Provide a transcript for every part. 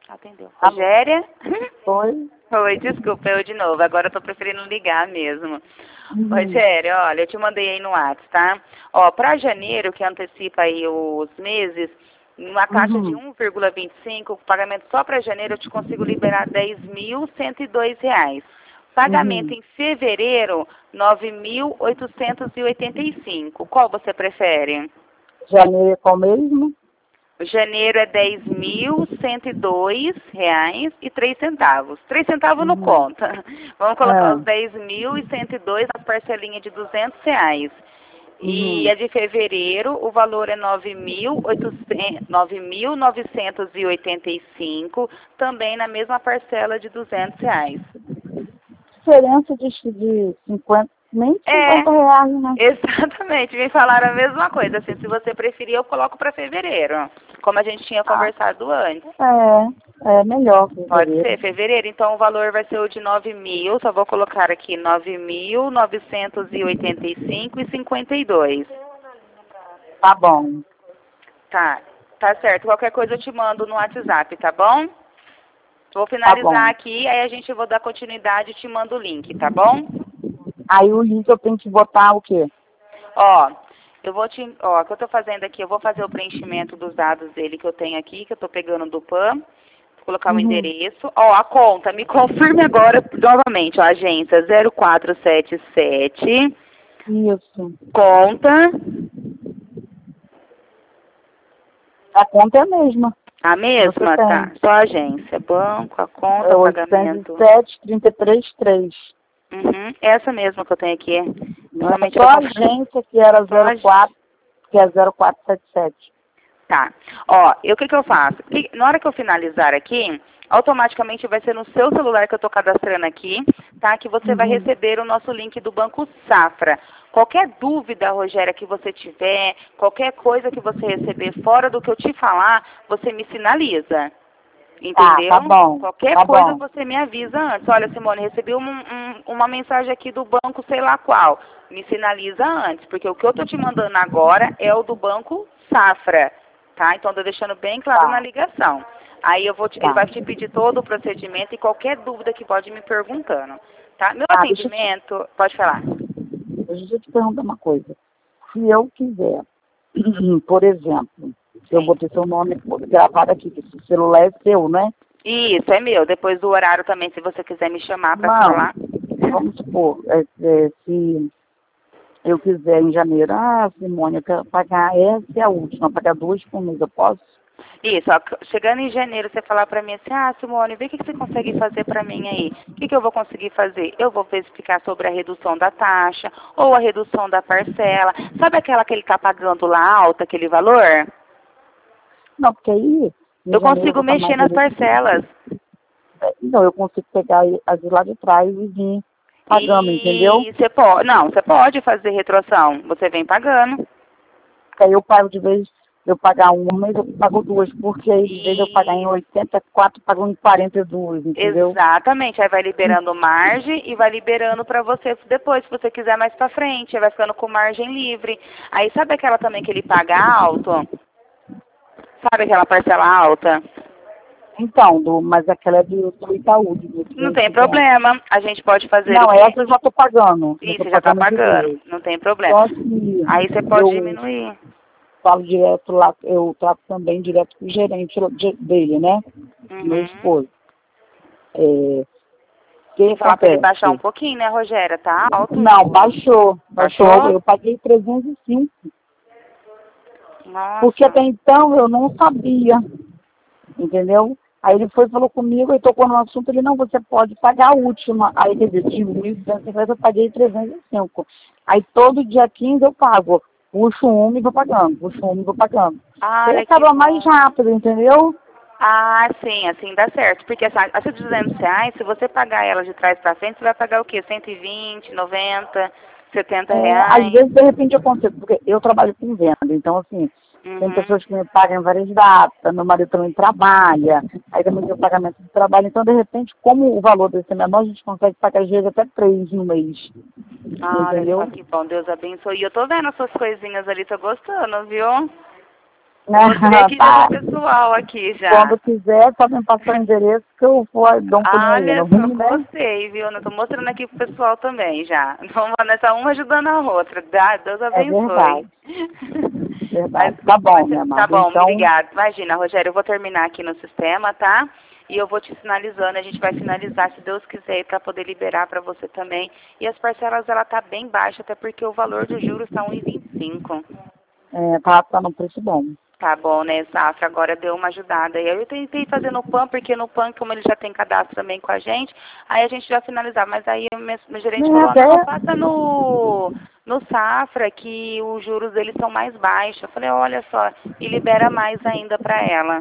Atendeu. Rogéria? Oi. Oi, desculpa, eu de novo. Agora eu tô preferindo ligar mesmo. Rogéria, olha, eu te mandei aí no WhatsApp, tá? Ó, pra janeiro, que antecipa aí os meses, numa taxa de 1,25, o pagamento só pra janeiro eu te consigo liberar R$ 10.102. Pagamento em fevereiro, 9.885. Qual você prefere? Janeiro é qual mesmo? Janeiro é R$ 10.102,03. 3 centavos não conta. Vamos colocar os 10.102 nas parcelinhas de R$ 200. E a de fevereiro, o valor é 9.985, também na mesma parcela de R$ 200. Diferença de 50, nem R$ 50, né? Exatamente, me falaram a mesma coisa. Assim, se você preferir, eu coloco para fevereiro, como a gente tinha conversado antes. É melhor fevereiro. Pode ser, fevereiro. Então o valor vai ser o de 9.000, só vou colocar aqui 9.985,52. Tá bom. Tá certo. Qualquer coisa eu te mando no WhatsApp, tá bom? Vou finalizar aqui, aí a gente vou dar continuidade e te mando o link, tá bom? Aí o link eu tenho que botar o quê? Ó, o que eu tô fazendo aqui, eu vou fazer o preenchimento dos dados dele que eu tenho aqui, que eu tô pegando do PAN, vou colocar o endereço. Ó, a conta, me confirme agora novamente, ó, agência 0477. Isso. Conta. A conta é a mesma. A mesma? Tá. Só a agência, banco, a conta, é pagamento. 807-333. Essa mesma que eu tenho aqui. Só a agência que era 04, que é 0477. Tá. Ó, o que eu faço? Na hora que eu finalizar aqui, automaticamente vai ser no seu celular que eu tô cadastrando aqui, tá? Que você vai receber o nosso link do Banco Safra. Qualquer dúvida, Rogéria, que você tiver, qualquer coisa que você receber fora do que eu te falar, você me sinaliza. Entendeu? Tá bom. Qualquer coisa você me avisa antes. Olha, Simone, recebi uma mensagem aqui do banco sei lá qual. Me sinaliza antes, porque o que eu tô te mandando agora é o do Banco Safra, tá? Então, tô deixando bem claro na ligação. Aí ele vai te pedir todo o procedimento e qualquer dúvida que pode me perguntando, tá? Meu atendimento, pode falar. Deixa eu te perguntar uma coisa. Se eu quiser, por exemplo, eu botei seu nome gravado aqui, que esse celular é seu, né? Isso, é meu. Depois do horário também, se você quiser me chamar para falar. Vamos supor, se eu quiser em janeiro, Simone, eu quero pagar essa é a última, pagar 2 por mês, eu posso? Isso, ó, chegando em janeiro, você falar para mim assim, Simone, vê o que você consegue fazer para mim aí. O que eu vou conseguir fazer? Eu vou explicar sobre a redução da taxa ou a redução da parcela. Sabe aquela que ele está pagando lá alta, aquele valor? Não, porque aí... Eu consigo mexer nas parcelas. Não, eu consigo pegar as lá de trás e vir pagando, entendeu? Você pode, não, você pode fazer retroação, você vem pagando. Aí eu pago de vez eu pagar uma, mas eu pago 2, porque aí de vez de eu pagar em 84, pago em 42, entendeu? Exatamente, aí vai liberando margem e vai liberando para você depois, se você quiser mais para frente, aí vai ficando com margem livre. Aí sabe aquela também que ele paga alto? Sabe aquela parcela alta? Então, mas aquela é do Itaú. Não tem problema, a gente pode fazer... Não, essa eu já estou pagando. Isso, já está pagando, não tem problema. Aí você pode diminuir. Falo direto lá, eu trato também direto com o gerente dele, né? Meu esposo. Tem que falar para ele baixar um pouquinho, né, Rogéria? Tá alto. Não, baixou. Eu paguei 305. Nossa. Porque até então eu não sabia, entendeu? Aí ele falou comigo e tocou no assunto, ele, não, você pode pagar a última. Aí ele disse, de 1.150 eu paguei 305. Aí todo dia 15 eu pago. Puxo uma e vou pagando, Aí acaba mais rápido, entendeu? Sim, assim dá certo. Porque essa de R$ 200, se você pagar ela de trás para frente, você vai pagar o quê? 120, 90, 70 reais? Às vezes, de repente, eu consigo, porque eu trabalho com venda, então, assim, tem pessoas que me pagam em várias datas, meu marido também trabalha, aí também tem o pagamento do trabalho, então, de repente, como o valor desse é menor, a gente consegue pagar, às vezes, até 3 no mês. Entendeu? Olha só que bom, Deus abençoe. E eu tô vendo as suas coisinhas ali, tô gostando, viu? Mostrei aqui já pro pessoal aqui já. Quando quiser, só me passar o endereço que eu vou dar um pulinho aí. Olha, Não vim, né? gostei, viu? Eu tô mostrando aqui pro pessoal também já. Vamos nessa uma ajudando a outra. Deus É abençoe. verdade. Verdade. Tá bom, minha Tá amada. bom, Então, obrigada. Imagina, Rogério, eu vou terminar aqui no sistema, tá? E eu vou te sinalizando, a gente vai finalizar, se Deus quiser, para poder liberar para você também. E as parcelas, ela tá bem baixa, até porque o valor dos juros tá 1,25. tá num preço bom. Tá bom, né, Safra? Agora deu uma ajudada. E aí eu tentei fazer no PAN, porque no PAN, como ele já tem cadastro também com a gente, aí a gente já finalizar. Mas aí o meu gerente falou, não, passa no Safra, que os juros deles são mais baixos. Eu falei, olha só, e libera mais ainda para ela.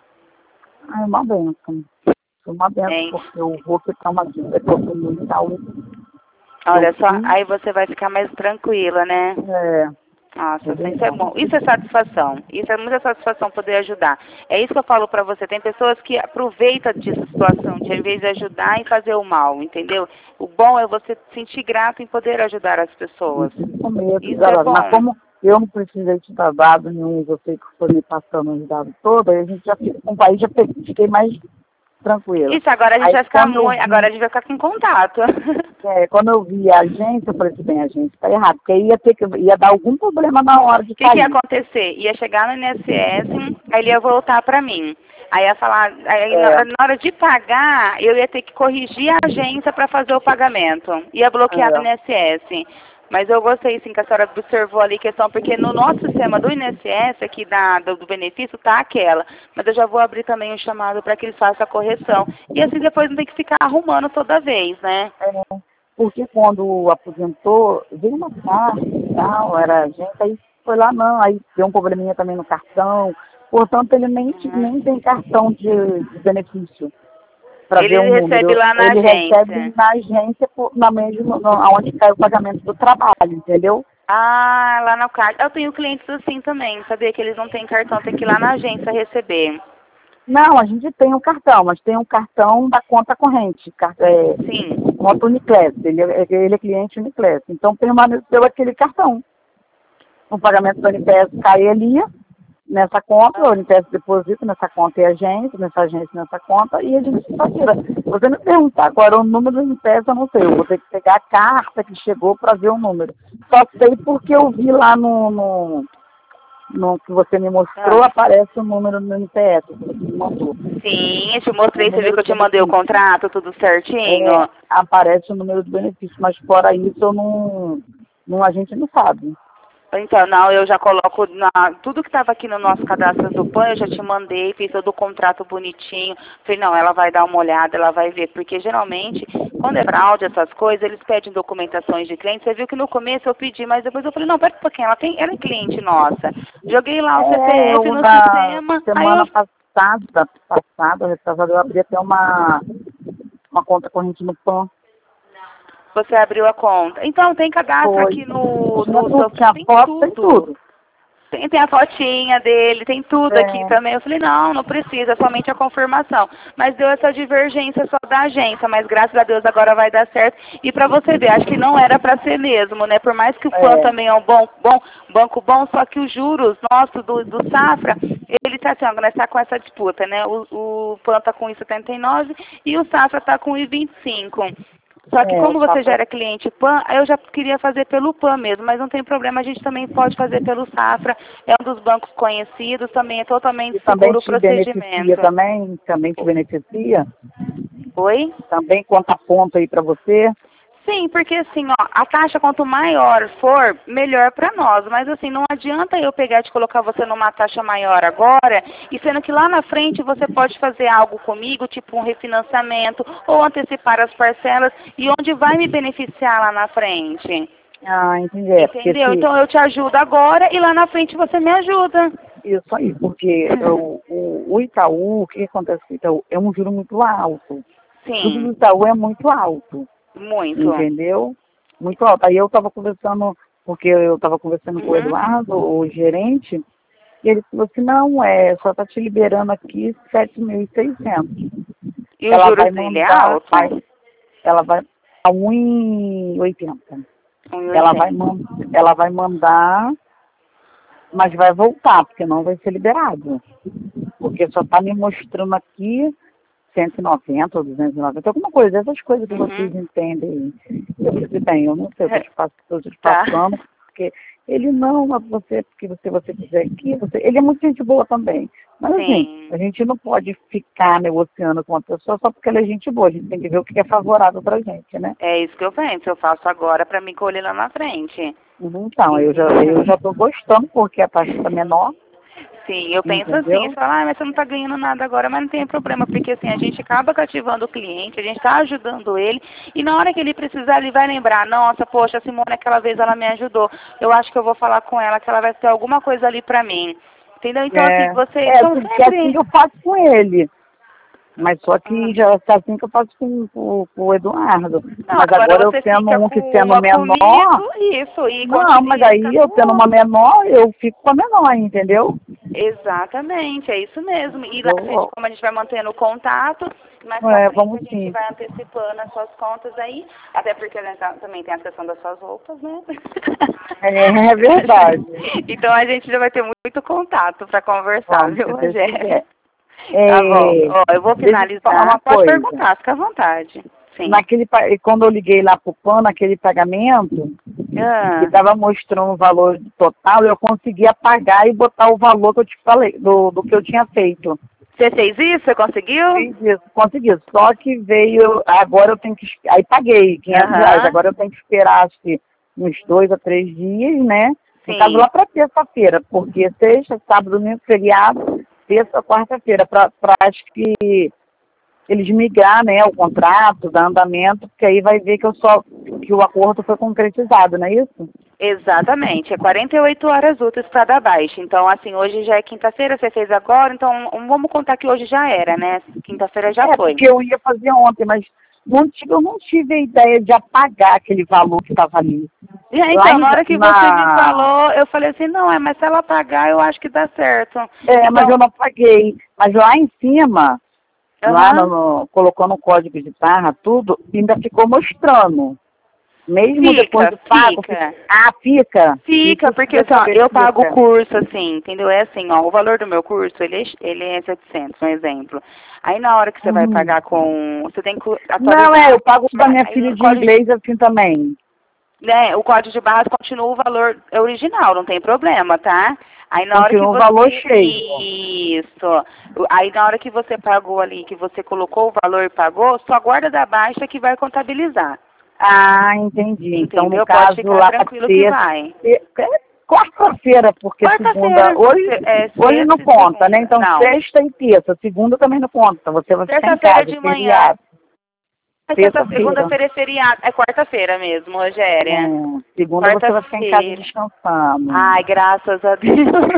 É uma benção. É uma benção, porque eu vou ficar uma vida que eu tenho muito saúde. Olha só, aí você vai ficar mais tranquila, né? Nossa, isso é bom. Isso é satisfação. Isso é muita satisfação poder ajudar. É isso que eu falo pra você. Tem pessoas que aproveitam dessa situação, de, ao invés de ajudar e fazer o mal, entendeu? O bom é você se sentir grato em poder ajudar as pessoas. Isso é bom. Mas como eu não precisei te dar dado nenhum, você que foi me passando os dados todos, aí a gente já fica com o país, já fiquei mais tranquila. Isso, agora a gente vai ficar muito, agora a gente vai ficar com contato. Quando eu vi a agência, eu falei assim, bem, a gente tá errado, porque ia dar algum problema na hora de sair. O que ia acontecer? Ia chegar no INSS, aí ele ia voltar pra mim. Aí ia falar, aí na hora de pagar, eu ia ter que corrigir a agência para fazer o pagamento. Ia bloquear do INSS. Mas eu gostei sim que a senhora observou ali a questão, porque no nosso sistema do INSS, aqui do benefício, tá aquela. Mas eu já vou abrir também um chamado para que eles façam a correção. E assim depois não tem que ficar arrumando toda vez, né? Porque quando aposentou, veio uma carta e tal, era gente, aí foi lá não, aí deu um probleminha também no cartão, portanto ele nem tem cartão de benefício. Ele recebe lá na agência. Ele recebe na agência, na mesma, onde cai o pagamento do trabalho, entendeu? Ah, lá no cartão. Eu tenho clientes assim também, sabia que eles não têm cartão, tem que ir lá na agência receber. Não, a gente tem um cartão, mas tem um cartão da conta corrente. Sim. Conta Uniclass, ele é cliente Uniclass. Então permaneceu aquele cartão. O pagamento do Uniclass cai ali, nessa conta, o Uniclass deposita nessa conta e agência nessa conta, e a gente só tira. Se você me perguntar qual era o número do Uniclass, eu não sei. Eu vou ter que pegar a carta que chegou para ver o número. Só sei porque eu vi lá no que você me mostrou, aparece o número do NPS que você me mandou. Sim, eu te mostrei, você viu que eu te mandei o contrato, tudo certinho? Aparece o número do benefício, mas fora isso, a gente não sabe. Então, não, eu já coloco tudo que estava aqui no nosso cadastro do PAN, eu já te mandei, fiz todo o contrato bonitinho. Falei, não, ela vai dar uma olhada, ela vai ver, porque geralmente, quando é fraude, essas coisas, eles pedem documentações de cliente. Você viu que no começo eu pedi, mas depois eu falei, não, pera um pouquinho, ela é cliente nossa. Joguei lá o CPF no sistema. Semana passada, eu abri até uma conta corrente no PAN. Você abriu a conta. Então, tem cadastro aqui no tem tudo. Tem a fotinha dele, tem tudo aqui também. Eu falei, não precisa, é somente a confirmação. Mas deu essa divergência só da agência, mas graças a Deus agora vai dar certo. E pra você ver, acho que não era pra ser mesmo, né? Por mais que o PAN também é um banco bom, só que os juros nossos do Safra, ele tá assim, agora está com essa disputa, né? O PAN tá com 1,79 e o Safra tá com 1,25. Só que como você já era cliente PAN, eu já queria fazer pelo PAN mesmo, mas não tem problema, a gente também pode fazer pelo Safra, é um dos bancos conhecidos, também é totalmente seguro o procedimento. Também te beneficia? Oi? Também conta ponto aí para você? Sim, porque assim, ó, a taxa quanto maior for, melhor para nós. Mas assim, não adianta eu pegar e te colocar você numa taxa maior agora, e sendo que lá na frente você pode fazer algo comigo, tipo um refinanciamento, ou antecipar as parcelas, e onde vai me beneficiar lá na frente. Ah, entendi. Entendeu? Então eu te ajudo agora e lá na frente você me ajuda. Isso aí, porque o Itaú, o que acontece com o Itaú? É um juro muito alto. Sim. Tudo do Itaú é muito alto. Muito. Entendeu? Muito alto. Aí eu estava conversando, porque eu estava conversando com o Eduardo, o gerente, e ele falou assim, não, só está te liberando aqui 7.600. E o juros dele é alto? Ela vai a 1,80. Ela vai mandar mas vai voltar, porque não vai ser liberado. Porque só está me mostrando aqui 190 ou 290, alguma coisa, essas coisas que vocês entendem. Eu disse, bem, eu não sei o que eu estou te passando, porque ele não, mas porque você fizer aqui, ele é muito gente boa também. Mas assim, a gente não pode ficar negociando com uma pessoa só porque ela é gente boa, a gente tem que ver o que é favorável pra gente, né? É isso que eu penso, eu faço agora pra me colher lá na frente. Então, eu já tô gostando, porque a taxa tá menor. Sim, eu penso Entendeu? assim, você fala, mas você não está ganhando nada agora, mas não tem problema, porque assim, a gente acaba cativando o cliente, a gente está ajudando ele, e na hora que ele precisar, ele vai lembrar, nossa, poxa, a Simone aquela vez ela me ajudou, eu acho que eu vou falar com ela, que ela vai ter alguma coisa ali pra mim. Entendeu? Então, assim, você... porque sempre... assim que eu faço com ele. Mas só que já é assim que eu faço com o Eduardo. Não, mas agora eu tendo um que sendo menor... Comigo, isso, e não, mas aí eu tendo uma menor, eu fico com a menor, entendeu? Exatamente, é isso mesmo. E lá, como a gente vai mantendo o contato, mas vamos a gente vai antecipando as suas contas aí, até porque também tem a questão das suas roupas, né? É verdade. Então a gente já vai ter muito contato para conversar, viu, Rogério? Tá bom. Ó, eu vou finalizar. Pode perguntar, fica à vontade. Sim. Quando eu liguei lá pro plano, aquele pagamento, que estava mostrando o valor total, eu conseguia pagar e botar o valor que eu te falei, do que eu tinha feito. Você fez isso? Você conseguiu? Fiz isso, consegui. Só que veio, agora eu tenho que... Aí paguei R$500, agora eu tenho que esperar, acho que uns 2 a 3 dias, né? No caso, lá para terça-feira, porque sexta, sábado, domingo, feriado, terça, quarta-feira, para acho que eles migrar, né, o contrato, dar andamento, porque aí vai ver que o acordo foi concretizado, não é isso? Exatamente, é 48 horas úteis para dar baixa. Então, assim, hoje já é quinta-feira, você fez agora, então vamos contar que hoje já era, né? Quinta-feira já foi. Porque eu ia fazer ontem, mas eu não tive a ideia de apagar aquele valor que estava ali. Então, na hora que você me falou, eu falei assim, não, mas se ela pagar, eu acho que dá certo. Então, mas eu não paguei. Mas lá em cima, lá colocando o código de barra, tudo, ainda ficou mostrando. Mesmo depois do pago, fica, porque assim, ó, eu pago o curso, assim, entendeu? É assim, ó, o valor do meu curso, ele é 700, um exemplo. Aí na hora que você vai pagar você tem que atualizar. Não, eu pago para minha filha de inglês assim também. Né, o código de barras continua o valor original, não tem problema, tá? Aí na hora que o valor cheio. Isso. Aí na hora que você pagou ali, que você colocou o valor e pagou, só guarda da baixa que vai contabilizar. Ah, entendi. Então, no caso, pode ficar lá tranquilo que vai. Quarta-feira, porque segunda... Hoje não conta, né? Então, sexta e terça. Segunda também não conta. Você vai ficar em casa, de manhã. Segunda-feira é feriado. É quarta-feira mesmo, Rogéria. Segunda você vai ficar em casa descansando. Ai, graças a Deus.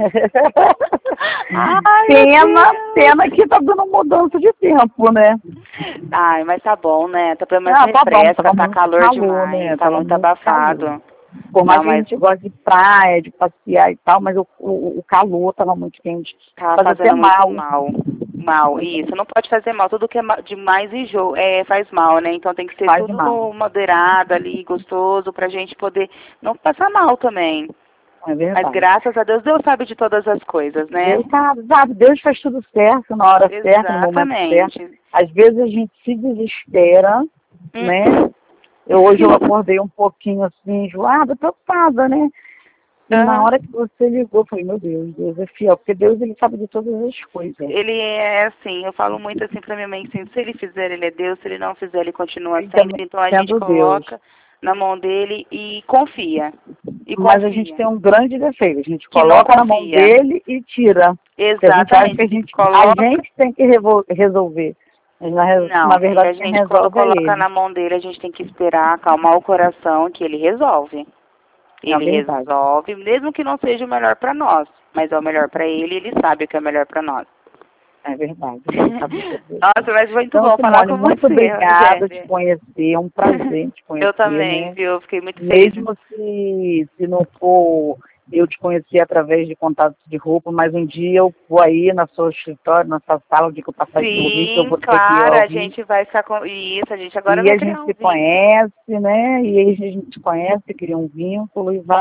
Pena que tá dando mudança de tempo, né? Ai, mas tá bom, né? Tá pelo menos refresca, tá calor demais, né? Tá muito abafado. Por mais que a gente goste de praia, de passear e tal, mas o calor tava muito quente. Tava fazendo muito mal, isso. Não pode fazer mal. Tudo que é demais faz mal, né? Então tem que ser tudo moderado ali, gostoso, pra gente poder não passar mal também. É verdade. Mas graças a Deus, Deus sabe de todas as coisas, né? Deus sabe, Deus faz tudo certo, na hora certa, no momento certo. Às vezes a gente se desespera, né? Hoje eu acordei um pouquinho assim, enjoada, preocupada, né? E na hora que você ligou, eu falei, meu Deus, Deus é fiel, porque Deus, ele sabe de todas as coisas. Ele é assim, eu falo muito assim pra minha mãe, assim, se ele fizer, ele é Deus, se ele não fizer, ele continua sendo. Então a gente coloca na mão dele e confia. Mas a gente tem um grande defeito, a gente coloca na mão dele e tira. Exatamente. A gente tem que resolver. Mas na verdade, a gente coloca na mão dele, a gente tem que esperar, acalmar o coração, que ele resolve. Ele resolve, mesmo que não seja o melhor para nós, mas é o melhor para ele, ele sabe o que é melhor para nós. É verdade. Nossa, mas foi muito bom falar com você. Muito obrigada de conhecer, é um prazer te conhecer. Eu também, viu? Eu fiquei muito feliz. Mesmo se não for eu te conhecer através de contatos de roupa, mas um dia eu vou aí na sua escritório, na sua sala, o dia que eu passar aqui no Rio, eu vou ter a gente vai ficar com isso, a gente agora vai criar um vínculo. E a gente se conhece, né? E aí a gente conhece, cria um vínculo e vai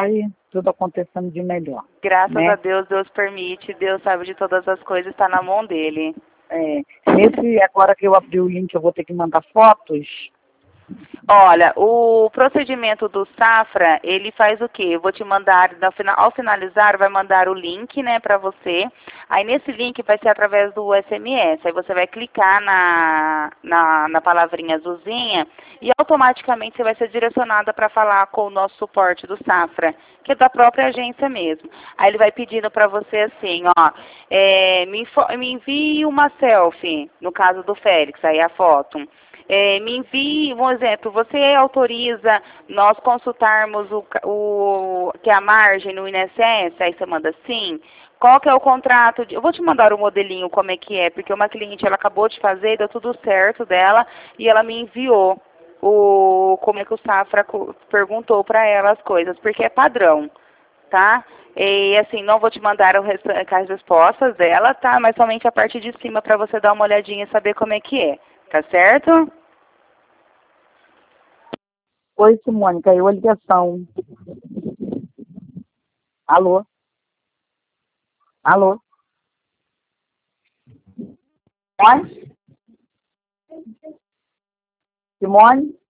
tudo acontecendo de melhor. Graças né? a Deus, Deus permite, Deus sabe de todas as coisas, está na mão dele. Agora que eu abri o link, eu vou ter que mandar fotos. Olha, o procedimento do Safra, ele faz o quê? Eu vou te mandar, ao finalizar, vai mandar o link, né, para você. Aí nesse link vai ser através do SMS. Aí você vai clicar na palavrinha azulzinha e automaticamente você vai ser direcionada para falar com o nosso suporte do Safra, que é da própria agência mesmo. Aí ele vai pedindo para você assim, ó, me envie uma selfie, no caso do Félix, aí a foto. Me envie, um exemplo, você autoriza nós consultarmos que é a margem no INSS? Aí você manda sim. Qual que é o contrato? Eu vou te mandar o modelinho como é que é, porque uma cliente, ela acabou de fazer, deu tudo certo dela, e ela me enviou como é que o Safra perguntou para ela as coisas, porque é padrão, tá? E assim, não vou te mandar as respostas dela, tá? Mas somente a parte de cima para você dar uma olhadinha e saber como é que é. Tá certo? Oi, Simone, caiu a ligação. Alô? Alô? Oi? Simone?